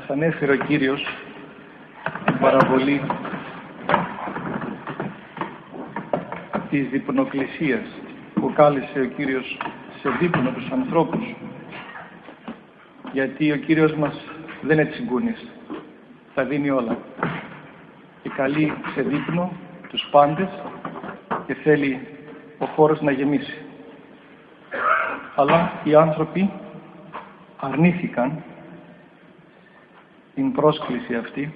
Μας ανέφερε ο Κύριος την παραβολή της διπνοκλησίας που κάλεσε ο Κύριος σε δείπνο τους ανθρώπους, γιατί ο Κύριος μας δεν είναι τσιγκούνης, τα δίνει όλα και καλεί σε δείπνο τους πάντες και θέλει ο χώρος να γεμίσει. Αλλά οι άνθρωποι αρνήθηκαν την πρόσκληση αυτή,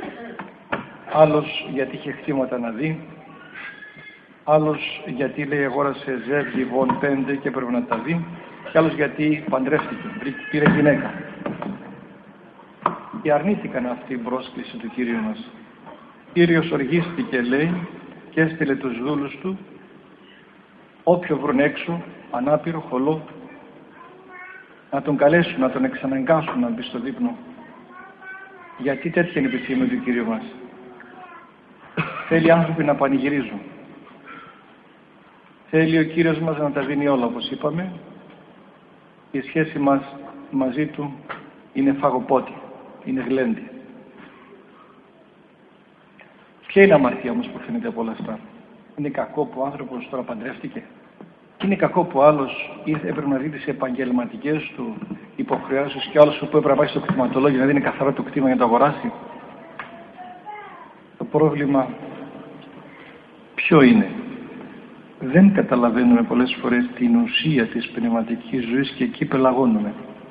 άλλος γιατί είχε χτήματα να δει, άλλος γιατί λέει αγόρασε ζεύγη βον 5 και πρέπει να τα δει, και άλλος γιατί παντρεύτηκε, πήρε γυναίκα. Και αρνήθηκαν αυτή την πρόσκληση του Κύριου μας. Ο Κύριος οργίστηκε, λέει, και έστειλε τους δούλους του, όποιο βρουν έξω, ανάπηρο, χολό, να τον καλέσουν, να τον εξαναγκάσουν να μπει στο δείπνο. Γιατί τέτοια είναι η επιθυμία του Κύριου μας. Θέλει άνθρωποι να πανηγυρίζουν. Θέλει ο Κύριος μας να τα δίνει όλα, όπως είπαμε. Η σχέση μας μαζί Του είναι φαγοπότη, είναι γλέντη. Ποια είναι η αμαρτία όμως που φαίνεται από όλα αυτά? Είναι κακό που ο άνθρωπος τώρα παντρεύτηκε? Είναι κακό που άλλος έπρεπε να δει τις επαγγελματικές του υποχρεώσεις και άλλος που έπρεπε να πάει στο κτηματολόγιο να δίνει καθαρά το κτήμα για να το αγοράσει? Το πρόβλημα ποιο είναι? Δεν καταλαβαίνουμε πολλές φορές την ουσία της πνευματικής ζωής και εκεί πελαγώνουμε.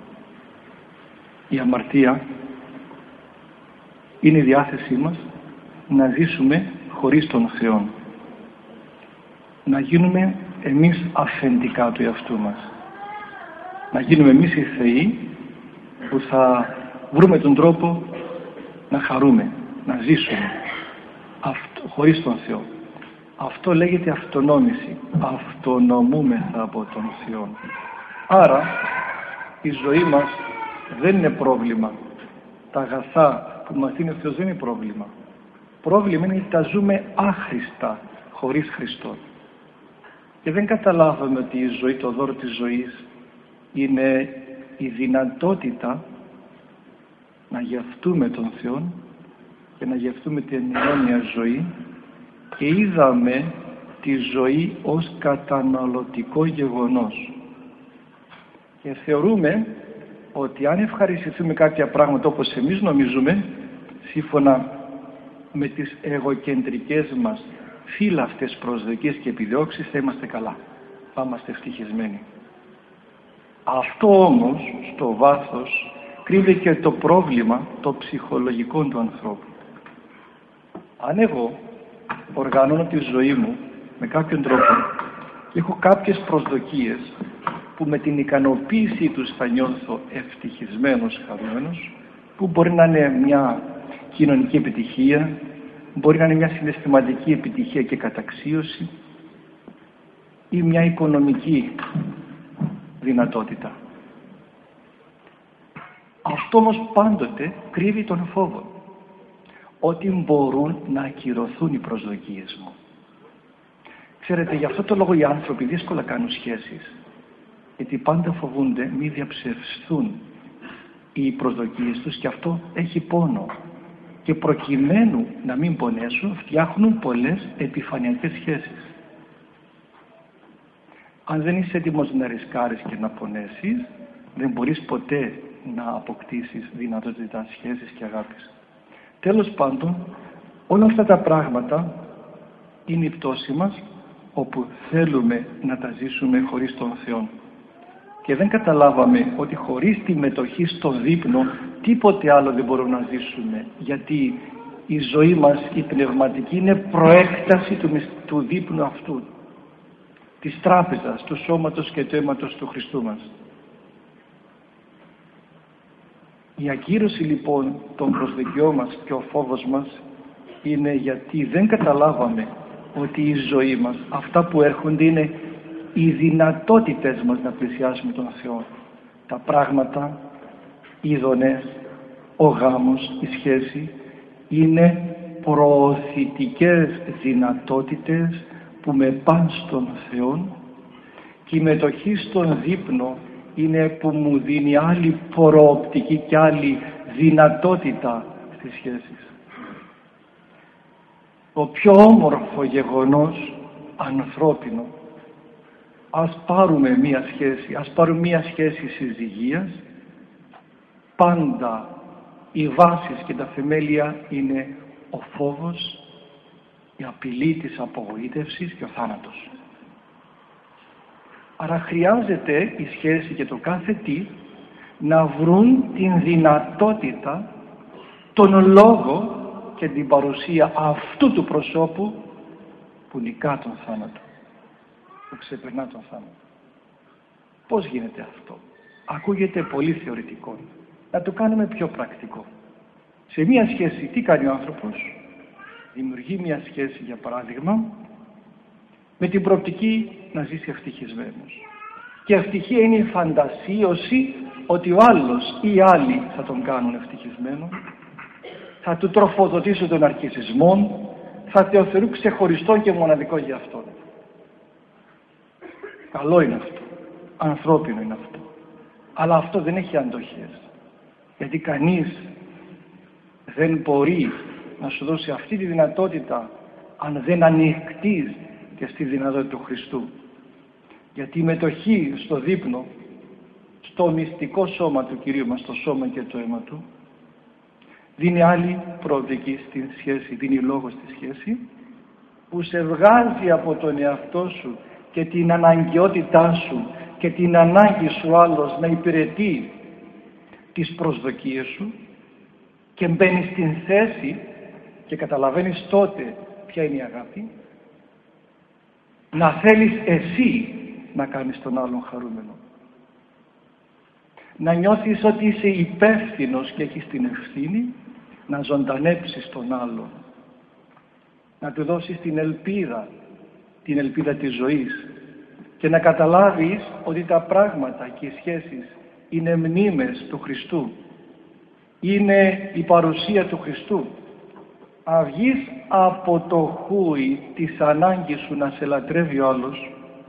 Η αμαρτία είναι η διάθεσή μας να ζήσουμε χωρίς τον Θεό. Να γίνουμε εμείς αφεντικά του εαυτού μας. Να γίνουμε εμείς οι θεοί που θα βρούμε τον τρόπο να χαρούμε, να ζήσουμε χωρίς τον Θεό. Αυτό λέγεται αυτονόμηση. Αυτονομούμεθα από τον Θεό. Άρα η ζωή μας δεν είναι πρόβλημα. Τα αγαθά που μας δίνει ο Θεός δεν είναι πρόβλημα. Πρόβλημα είναι ότι τα ζούμε άχρηστα χωρίς Χριστό. Και δεν καταλάβαμε ότι η ζωή, το δώρο της ζωής είναι η δυνατότητα να γευτούμε τον Θεό και να γευτούμε την αιώνια ζωή, και είδαμε τη ζωή ως καταναλωτικό γεγονός και θεωρούμε ότι αν ευχαριστηθούμε κάποια πράγματα όπως εμείς νομίζουμε, σύμφωνα με τις εγωκεντρικές μας φύλαυτες προσδοκίες και επιδιώξεις, θα είμαστε καλά, θα είμαστε ευτυχισμένοι. Αυτό όμως στο βάθος κρύβει και το πρόβλημα το ψυχολογικό του ανθρώπου. Αν εγώ οργανώνω τη ζωή μου με κάποιον τρόπο και έχω κάποιες προσδοκίες που με την ικανοποίησή τους θα νιώθω ευτυχισμένος, χαρούμενος, που μπορεί να είναι μια κοινωνική επιτυχία, μπορεί να είναι μια συναισθηματική επιτυχία και καταξίωση ή μια οικονομική δυνατότητα. Αυτό όμως πάντοτε κρύβει τον φόβο ότι μπορούν να ακυρωθούν οι προσδοκίες μου. Ξέρετε, γι' αυτό το λόγο οι άνθρωποι δύσκολα κάνουν σχέσεις, γιατί πάντα φοβούνται μη διαψευστούν οι προσδοκίες τους και αυτό έχει πόνο. Και προκειμένου να μην πονέσουν, φτιάχνουν πολλές επιφανειακές σχέσεις. Αν δεν είσαι έτοιμος να ρισκάρεις και να πονέσεις, δεν μπορείς ποτέ να αποκτήσεις δυνατότητα σχέσης και αγάπης. Τέλος πάντων, όλα αυτά τα πράγματα είναι η πτώση μας, όπου θέλουμε να τα ζήσουμε χωρίς τον Θεό. Και δεν καταλάβαμε ότι χωρίς τη μετοχή στο δείπνο τίποτε άλλο δεν μπορούμε να ζήσουμε, γιατί η ζωή μας η πνευματική είναι προέκταση του δείπνου αυτού, της τράπεζας, του σώματος και του αίματος του Χριστού μας. Η ακύρωση λοιπόν των προσδοκιών μας και ο φόβος μας είναι γιατί δεν καταλάβαμε ότι η ζωή μας, αυτά που έρχονται είναι οι δυνατότητες μας να πλησιάσουμε τον Θεό. Τα πράγματα, οι ειδονές, ο γάμος, η σχέση είναι προωθητικές δυνατότητες που με πάνε στον Θεό, και η μετοχή στον δείπνο είναι που μου δίνει άλλη προοπτική και άλλη δυνατότητα στις σχέσεις. Το πιο όμορφο γεγονός ανθρώπινο, ας πάρουμε μία σχέση συζυγίας, πάντα οι βάσεις και τα θεμέλια είναι ο φόβος, η απειλή της απογοήτευσης και ο θάνατος. Άρα χρειάζεται η σχέση και το κάθε τι να βρουν την δυνατότητα, τον λόγο και την παρουσία αυτού του προσώπου που νικά τον θάνατο, που ξεπερνά τον θάνατο. Πώς γίνεται αυτό? Ακούγεται πολύ θεωρητικό. Να το κάνουμε πιο πρακτικό. Σε μία σχέση τι κάνει ο άνθρωπος? Δημιουργεί μία σχέση, για παράδειγμα, με την προοπτική να ζήσει ευτυχισμένος. Και ευτυχία είναι η φαντασίωση ότι ο άλλος ή οι άλλοι θα τον κάνουν ευτυχισμένο, θα του τροφοδοτήσουν τον αρκισισμό, θα το θεωρούν ξεχωριστό και μοναδικό για αυτόν. Καλό είναι αυτό, ανθρώπινο είναι αυτό, αλλά αυτό δεν έχει αντοχές, γιατί κανείς δεν μπορεί να σου δώσει αυτή τη δυνατότητα αν δεν ανοιχτείς και στη δυνατότητα του Χριστού. Γιατί η μετοχή στο δείπνο, στο μυστικό σώμα του Κυρίου μας, το σώμα και το αίμα του, δίνει άλλη προοπτική στη σχέση, δίνει λόγο στη σχέση, που σε βγάζει από τον εαυτό σου και την αναγκαιότητά σου και την ανάγκη σου άλλος να υπηρετεί τις προσδοκίες σου και μπαίνει στην θέση και καταλαβαίνεις τότε ποια είναι η αγάπη, να θέλεις εσύ να κάνεις τον άλλον χαρούμενο. Να νιώθεις ότι είσαι υπεύθυνος και έχεις την ευθύνη να ζωντανέψεις τον άλλον. Να του δώσεις την ελπίδα της ζωής και να καταλάβεις ότι τα πράγματα και οι σχέσεις είναι μνήμες του Χριστού. Είναι η παρουσία του Χριστού. Βγεις από το χούι της ανάγκης σου να σε λατρεύει ο άλλος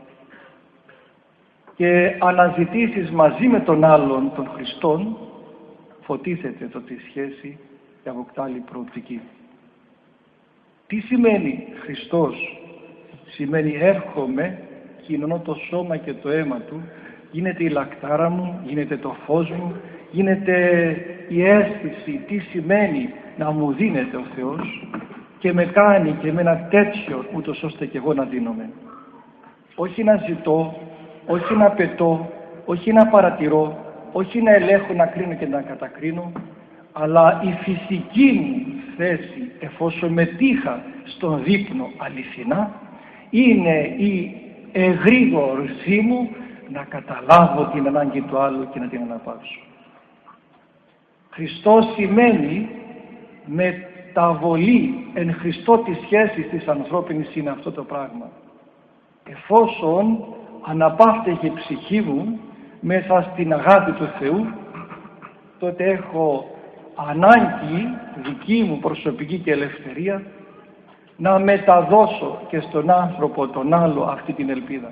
και αναζητήσεις μαζί με τον άλλον τον Χριστόν, φωτίζεται το τη σχέση και αποκτά άλλη προοπτική. Τι σημαίνει Χριστός? Σημαίνει έρχομαι, κοινωνώ το σώμα και το αίμα του, γίνεται η λακτάρα μου, γίνεται το φως μου, γίνεται η αίσθηση τι σημαίνει να μου δίνεται ο Θεός και με κάνει και με ένα τέτοιο ούτως ώστε και εγώ να δίνομαι. Όχι να ζητώ, όχι να πετώ, όχι να παρατηρώ, όχι να ελέγχω, να κρίνω και να κατακρίνω, αλλά η φυσική μου θέση, εφόσον μετήχα στον δείπνο αληθινά, είναι η εγρήγορσή μου να καταλάβω την ανάγκη του άλλου και να την αναπαύσω. Χριστός σημαίνει μεταβολή εν Χριστώ της σχέσης της ανθρώπινης, είναι αυτό το πράγμα. Εφόσον αναπαύτηκε η ψυχή μου μέσα στην αγάπη του Θεού, τότε έχω ανάγκη δική μου προσωπική και ελευθερία να μεταδώσω και στον άνθρωπο τον άλλο αυτή την ελπίδα.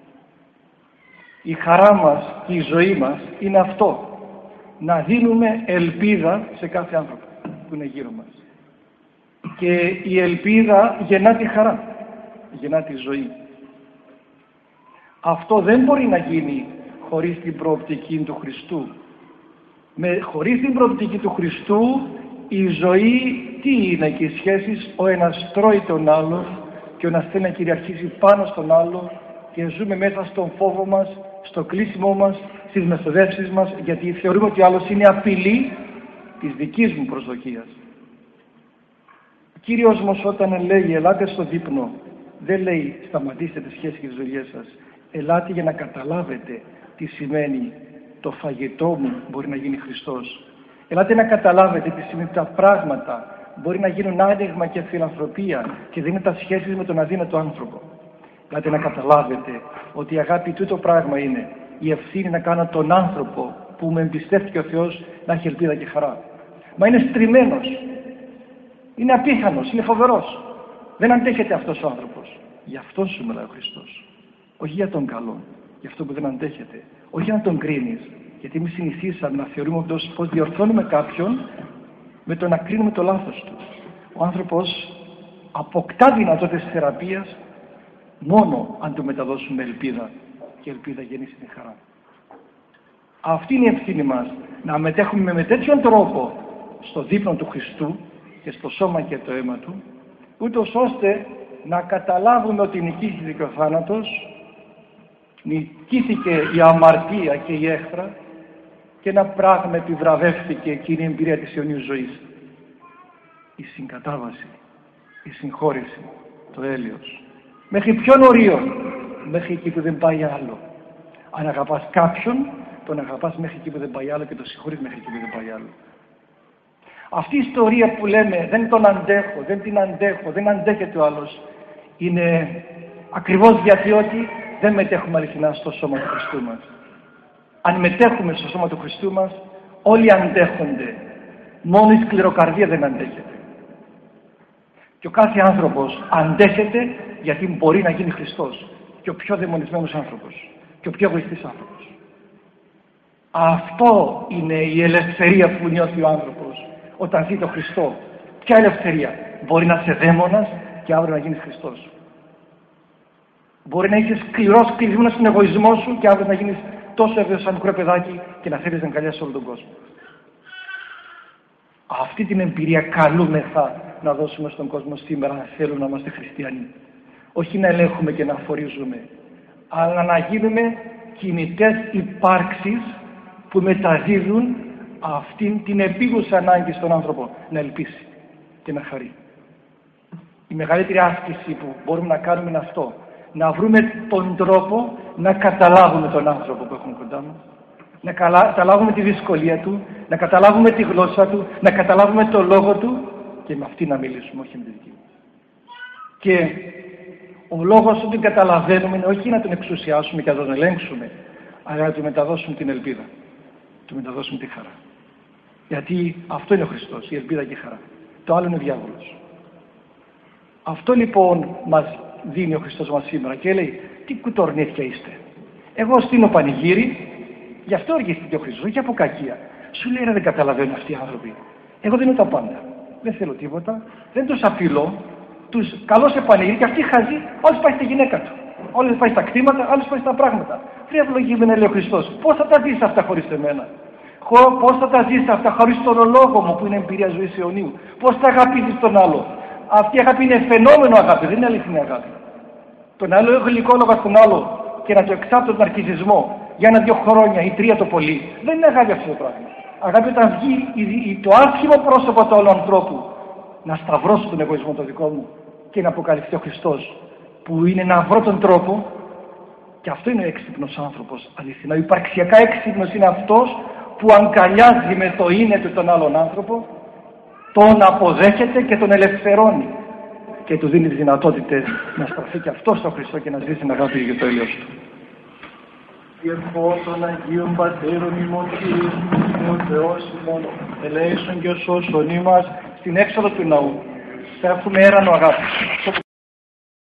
Η χαρά μας και η ζωή μας είναι αυτό, να δίνουμε ελπίδα σε κάθε άνθρωπο που είναι γύρω μας. Και η ελπίδα γεννά τη χαρά, γεννά τη ζωή. Αυτό δεν μπορεί να γίνει χωρίς την προοπτική του Χριστού. Χωρίς την προοπτική του Χριστού η ζωή τι είναι και οι σχέσεις? Ο ένας τρώει τον άλλον και ο ένας θέλει να κυριαρχήσει πάνω στον άλλο και ζούμε μέσα στον φόβο μας, στο κλείσιμό μας, στις μεθοδεύσεις μας, γιατί θεωρούμε ότι ο άλλος είναι απειλή της δικής μου προσδοκίας. Ο Κύριος μας όταν λέει ελάτε στο δείπνο, δεν λέει σταματήστε τις σχέσεις και τις δουλειές σας. Ελάτε για να καταλάβετε τι σημαίνει το φαγητό μου μπορεί να γίνει Χριστός. Ελάτε να καταλάβετε τι σημαίνει τα πράγματα μπορεί να γίνουν άνοιγμα και φιλανθρωπία και δίνουν τα σχέσεις με τον αδύνατο άνθρωπο. Ελάτε να καταλάβετε ότι η αγάπη τούτο πράγμα είναι η ευθύνη να κάνω τον άνθρωπο που με εμπιστεύτηκε ο Θεός να έχει ελπίδα και χαρά. Μα είναι στριμμένος, είναι απίθανος, είναι φοβερός. Δεν αντέχεται αυτός ο άνθρωπος. Γι' αυτόν σου μιλάει ο Χριστός. Όχι για τον καλό, για αυτό που δεν αντέχεται. Όχι για να τον κρίνεις, Γιατί εμείς συνηθίσαμε να θεωρούμε πως διορθώνουμε κάποιον με το να κρίνουμε το λάθος του. Ο άνθρωπος αποκτά δυνατότητες θεραπείας μόνο αν του μεταδώσουμε ελπίδα, και ελπίδα γεννήσει τη χαρά. Αυτή είναι η ευθύνη μας, να μετέχουμε με τέτοιον τρόπο στο δείπνο του Χριστού και στο σώμα και το αίμα του, ούτως ώστε να καταλάβουμε ότι νικήθηκε ο θάνατος, νικήθηκε η αμαρτία και η έχθρα, και ένα πράγμα επιβραβεύτηκε εκείνη η εμπειρία της αιωνίου ζωής. Η συγκατάβαση, η συγχώρεση, το έλεος. Μέχρι ποιον ορίων? Μέχρι εκεί που δεν πάει άλλο. Αν αγαπάς κάποιον, τον αγαπάς μέχρι εκεί που δεν πάει άλλο και τον συγχωρείς μέχρι εκεί που δεν πάει άλλο. Αυτή η ιστορία που λέμε δεν τον αντέχω, δεν την αντέχω, δεν αντέχεται ο άλλος, είναι ακριβώς γιατί ότι δεν μετέχουμε αληθινά στο σώμα του Χριστού μας. Αν μετέχουμε στο σώμα του Χριστού μας, όλοι αντέχονται. Μόνο η σκληροκαρδία δεν αντέχεται. Και ο κάθε άνθρωπος αντέχεται γιατί μπορεί να γίνει Χριστός. Και ο πιο δαιμονισμένος άνθρωπος. Και ο πιο εγωιστής άνθρωπος. Αυτό είναι η ελευθερία που νιώθει ο άνθρωπος όταν ζει τον Χριστό. Ποια ελευθερία? Μπορεί να είσαι δαίμονας και αύριο να γίνεις Χριστός. Μπορεί να είσαι σκληρός, κλεισμένος στον εγωισμό σου και αύριο να γίνεις τόσο εύκολο σαν μικρό παιδάκι και να θέλεις να αγκαλιάσεις όλο τον κόσμο. Αυτή την εμπειρία καλούμεθα να δώσουμε στον κόσμο σήμερα, αν θέλουμε να είμαστε χριστιανοί. Όχι να ελέγχουμε και να αφορίζουμε, αλλά να γίνουμε κινητές υπάρξεις που μεταδίδουν αυτήν την επίγουσα ανάγκη στον άνθρωπο να ελπίσει και να χαρεί. Η μεγαλύτερη άσκηση που μπορούμε να κάνουμε είναι αυτό. Να βρούμε τον τρόπο να καταλάβουμε τον άνθρωπο που έχουμε κοντά μας, να καταλάβουμε τη δυσκολία του, να καταλάβουμε τη γλώσσα του, να καταλάβουμε το λόγο του και με αυτή να μιλήσουμε, όχι με τη δική μας. Και ο λόγος που την καταλαβαίνουμε είναι όχι να τον εξουσιάσουμε και να τον ελέγξουμε, αλλά να του μεταδώσουμε την ελπίδα, να του μεταδώσουμε τη χαρά. Γιατί αυτό είναι ο Χριστός, η ελπίδα και η χαρά. Το άλλο είναι ο διάβολος. Αυτό λοιπόν μας δίνει ο Χριστός μας σήμερα και λέει: τι κουτορνίτια είστε. Εγώ στείλω πανηγύρι, γι' αυτό οργίστηκε ο Χριστός, όχι από κακία. Σου λέει: δεν καταλαβαίνουν αυτοί οι άνθρωποι. Εγώ δεν είναι τα πάντα. Δεν θέλω τίποτα, δεν τους απειλώ, τους καλώ σε πανηγύρι και αυτοί χαζοί, όλος πάει στη γυναίκα του. Όλος πάει στα κτήματα, άλλος πάει στα πράγματα. Βρε ευλογήμενε, λέει ο Χριστός, πώς θα τα δεις αυτά χωρίς εμένα? Πώς θα τα ζεις αυτά χωρίς τον λόγο μου που είναι εμπειρία ζωής αιωνίου? Πώς θα αγαπήσεις τον άλλο? Αυτή η αγάπη είναι φαινόμενο αγάπη, δεν είναι αληθινή αγάπη. Τον άλλο γλυκόλογα στον άλλο και να το εξάπτω τον αρκισισμό για 1-2 χρόνια ή 3 το πολύ, δεν είναι αγάπη αυτό το πράγμα. Αγάπη όταν βγει το άσχημο πρόσωπο του άλλου ανθρώπου να σταυρώσω τον εγωισμό το δικό μου και να αποκαλυφθεί ο Χριστός, που είναι να βρω τον τρόπο. Και αυτό είναι ο έξυπνος άνθρωπος αληθινά. Υπαρξιακά έξυπνος είναι αυτός που αγκαλιάζει με το είναι του τον άλλον άνθρωπο, τον αποδέχεται και τον ελευθερώνει και του δίνει τις δυνατότητες να στραφεί και αυτό στον Χριστό και να ζήσει την αγάπη για το έλεος του. Και ευχό των Αγίων Πατέρων ημών Κύριος ο Θεός ημών ελέησον και σώσον ημάς. Στην έξοδο του ναού θα έχουμε έρανο αγάπη.